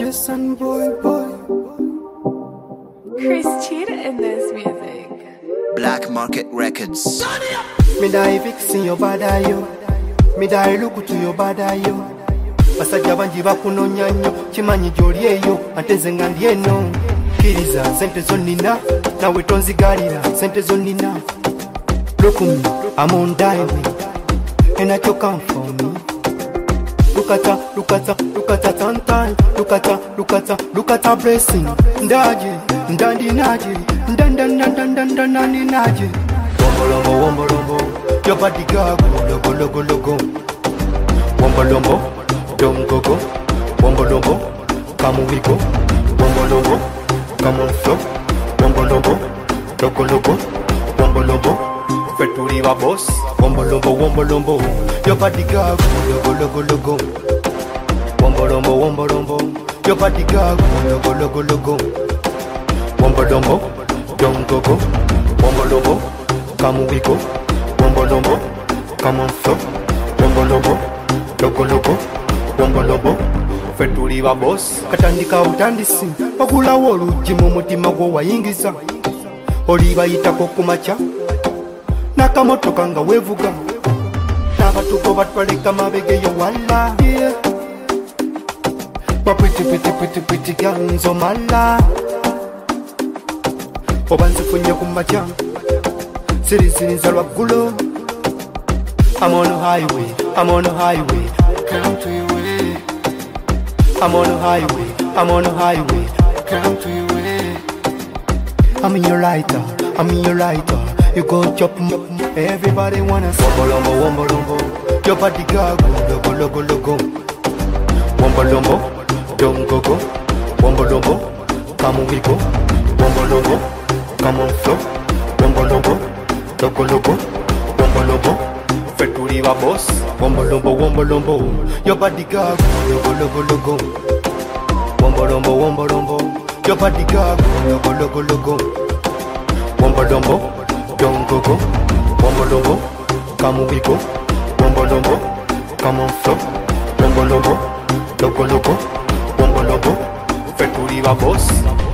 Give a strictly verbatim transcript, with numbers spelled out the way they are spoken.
Listen, boy, boy. Chris Cheetah in this music. Black Market Records. Me die fixing your body, yo. Me die look to your body, yo. Basajja bangi bakunonya nnyo kimanyi gy'oli eyo ate nze nga ndi eno kkiriza sente zonnina nawe tonzigalira sente zonnina. Look me, I'm on diamond and I took come for me. Look at her, look at her, look at her tan tan. Look at her, look at her, look at her blessing. Ndaje, ndandi naje, ndandan ndandan ndandan nandi naje. Wombo lombo, wombo lombo, your body gago, logo logo logo. Wombo lombo, don't go go. Wombo lombo, come we go. Wombo lombo, come on flow. Wombo lombo, logo logo. Wombo lombo, feturi wa boss. Wombo lombo, wombo lombo, your body gago, logo logo logo. Wombo lombo, wombo lombo, your body gago, logo logo logo. Wombo lombo, don't go go. Wombo lombo, come we go. Wombo lombo, come on flow. Wombo lombo, logo logo. Wombo lombo, feturi wa boss. Katandika utandisi, wakulawo oluji mu mutima gwo wayingiza. Oli bayitako kumacha, nakamotoka nga wevuga. N'abatuko batwaleka mabegeyo wala. Yeah. My pretty pretty pretty pretty girl nzo mala. Obanze funye kumacha, siriziriza lwaggulu. I'm on a highway, I'm on a highway, come to you with it. I'm on a highway, I'm on a highway, come to you with it. I'm in your lighter, I'm in your lighter. You go chop m- m- everybody wanna see. Wombo lombo, wombo lombo, your body gago, logo logo logo. Wombo lombo, don't go go. Wombo lombo, come we go. Wombo lombo, come on flow. Wombo lombo, logo logo. Wombo lombo, feturi wa boss. Wombo lombo, wombo lombo, your body gago, logo logo logo. Wombo lombo, wombo lombo, your body gago, logo logo logo. Wombo lombo, don't go go. Wombo lombo, come we go. Wombo lombo, come on flow. Wombo lombo, logo logo. Wombo lombo, feturi wa boss.